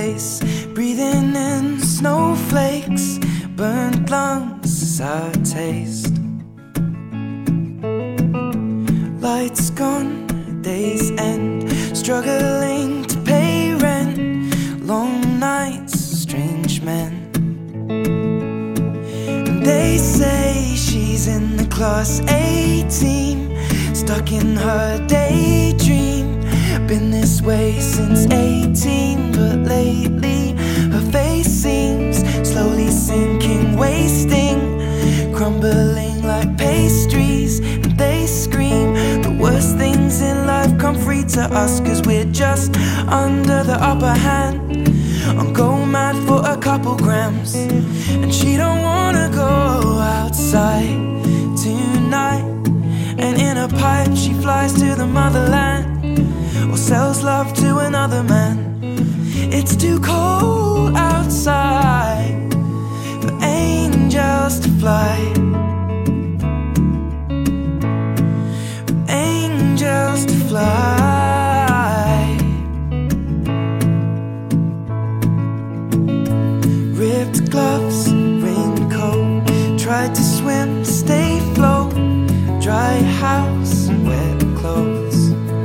face, breathing in snowflakes, burnt lungs as I taste. Lights gone, days end, struggling to pay rent, long nights, strange men. And they say she's in the class A team, stuck in her daydream. Been this way since 18, but lately her face seems slowly sinking, wasting, crumbling like pastries. And they scream the worst things in life come free to us, 'cause we're just under the upper hand. I'm going mad for a couple grams, and she don't wanna go outside tonight. And in a pipe she flies to the motherland, or sells love to another man. It's too cold outside for angels to fly, for angels to fly. Ripped gloves, raincoat, tried to swim, stay afloat, dry house and wet clothes.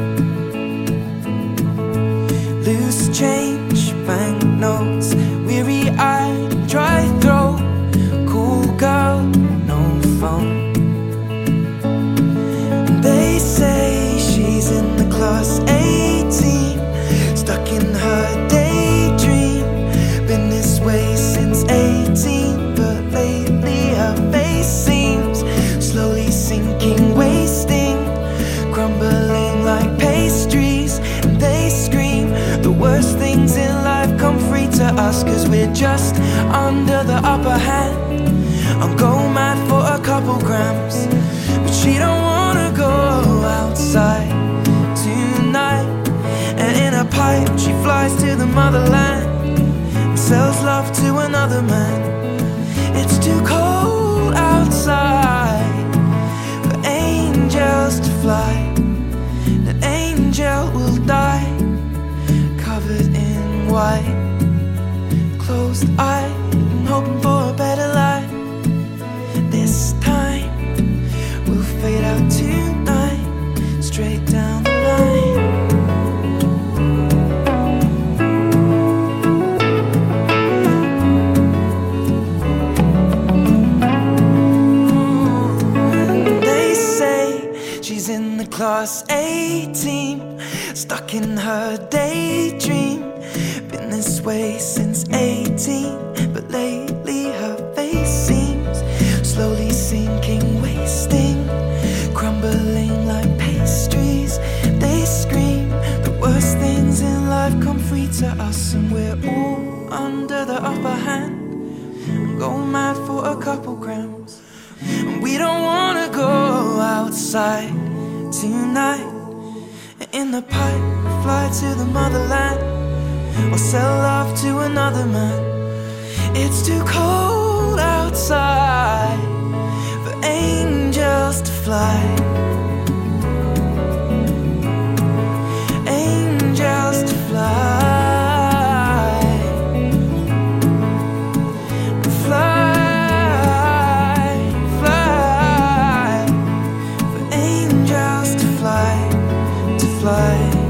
Loose change, banknotes, weary-eyed, dry throat, cool girl, no phone. They say she's in the class A team, stuck in her daydream. Been this way since 18, but lately her face seems slowly sinking, wasting, crumbling like pastries. And they scream the worst things in life come free to us, 'cause we're just under the upper hand. I'm going mad for a couple grams, but she don't wanna go outside tonight. And in a pipe she flies to the motherland, and sells love to another man. It's too cold outside for angels to fly. An angel will die, covered in white, closed eye, and hoping for a better life. This time we'll fade out tonight, straight down the line. They say she's in the class A team, stuck in her daydream. Been this way since 18, but lately her face seems slowly sinking, wasting, crumbling like pastries. They scream the worst things in life come free to us, and we're all under the upper hand. I'm going mad for a couple grams, and we don't wanna go outside tonight. In the pipe, fly to the motherland, or sell love to another man. It's too cold outside for angels to fly. Angels to fly. Fly, fly, for angels to fly, to fly.